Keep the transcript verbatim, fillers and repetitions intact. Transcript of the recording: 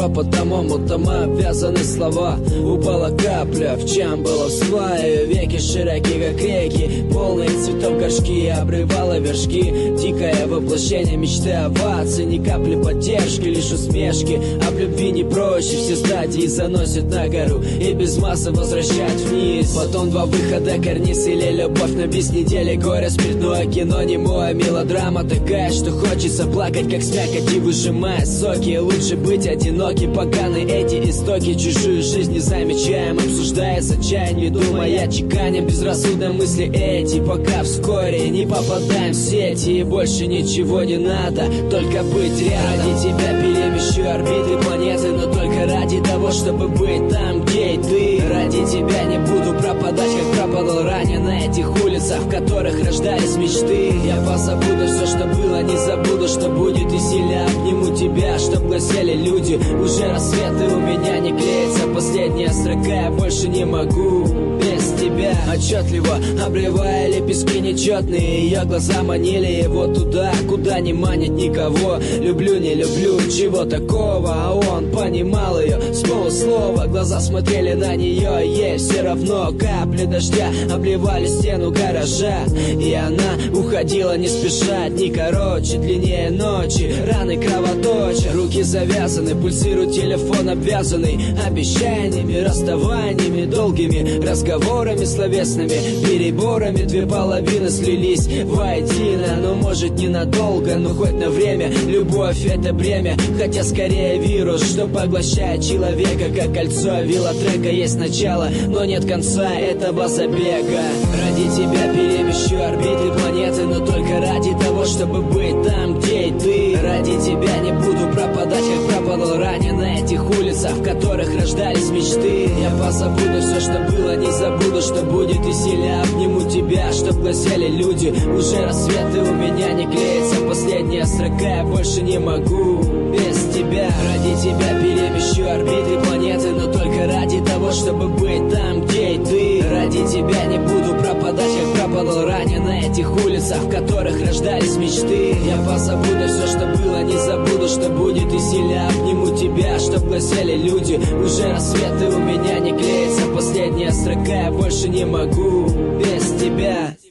потому тома обвязаны слова. Упала капля, в чем было свая, веки широкие, как реки, полные цветов горшки, обрывала вершки. Дикое воплощение мечты овации, ни капли поддержки, лишь усмешки. Об любви не проще, все стадии заносят на гору и без массы возвращать вниз. Потом два выхода, карниз или любовь на без недели. Горе, спиртное кино, немое, мелодрама такая, что хочется плакать, как с мякоти, выжимая соки. Лучше быть одиноки, поганые эти истоки. Чужую жизнь не замечаем, обсуждая с отчаянием, думая, чеканем безрассудные мысли эти, пока вскоре не попадаем в сети. И больше ничего не надо, только быть рядом. Ради тебя перемещу орбиты планеты, но только ради того, чтобы быть там, где и ты. Ради тебя не буду пропадать, как пропадал ранее на этих улицах, в которых рождались мечты. Я позабуду все, что было, не забуду, что будет, и сильно обниму тебя, чтоб гласели люди. Уже рассветы у меня не клеится, последняя строка, я больше не могу без тебя. Отчетливо обрывая лепестки нечетные, ее глаза манили его туда, куда не манит никого. Люблю, не люблю, чего такого, а он понимал ее с полуслова. Глаза смотрели на нее, ей все равно. Капли дождя обливали стену гаража, и она уходила не спеша. Дни короче, длиннее ночи, раны кровоточат, руки завязаны, пульсирует телефон обвязанный обещаниями, расставаниями, долгими разговорами словесными, переборами. Две половины слились воедино, но может ненадолго, но хоть на время. Любовь — это бремя, хотя скорее вирус, что поглощает человека, как кольцо велотрека. Есть начало, но нет конца этого забега. Ради тебя перемещу орбиты планеты, но только ради того, чтобы быть там, где и ты. Ради тебя не буду пропадать, как пропадал ранее на этих улицах, в которых рождались мечты. Я позабуду все, что было, не забуду, что будет, и сильно обниму тебя, чтоб гласели люди. Уже рассветы у меня не клеится, последняя строка, я больше не могу без тебя. Ради тебя перемещу орбиты планеты, но только ради того, чтобы быть там, где и ты. Ради тебя не буду пропадать, как пропадал ранее на этих улицах, в которых рождались мечты. Я позабуду все, что было, не забуду, что будет, и сильно обниму тебя, чтоб гласели люди. Уже рассветы у меня не клеится, последняя строка, я больше не могу без тебя.